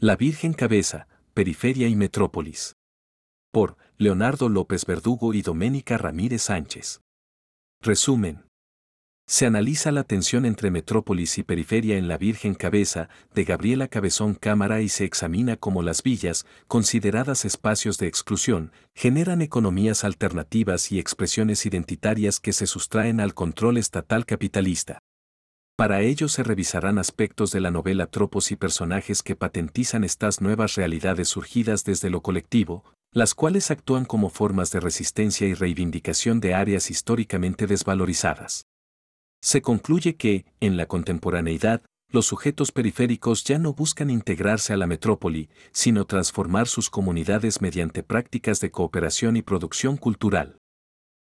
La Virgen Cabeza, Periferia y Metrópolis. Por Leonardo López Verdugo y Doménica Ramírez Sánchez. Resumen. Se analiza la tensión entre metrópolis y periferia en La Virgen Cabeza, de Gabriela Cabezón Cámara, y se examina cómo las villas, consideradas espacios de exclusión, generan economías alternativas y expresiones identitarias que se sustraen al control estatal capitalista. Para ello se revisarán aspectos de la novela, tropos y personajes que patentizan estas nuevas realidades surgidas desde lo colectivo, las cuales actúan como formas de resistencia y reivindicación de áreas históricamente desvalorizadas. Se concluye que, en la contemporaneidad, los sujetos periféricos ya no buscan integrarse a la metrópoli, sino transformar sus comunidades mediante prácticas de cooperación y producción cultural.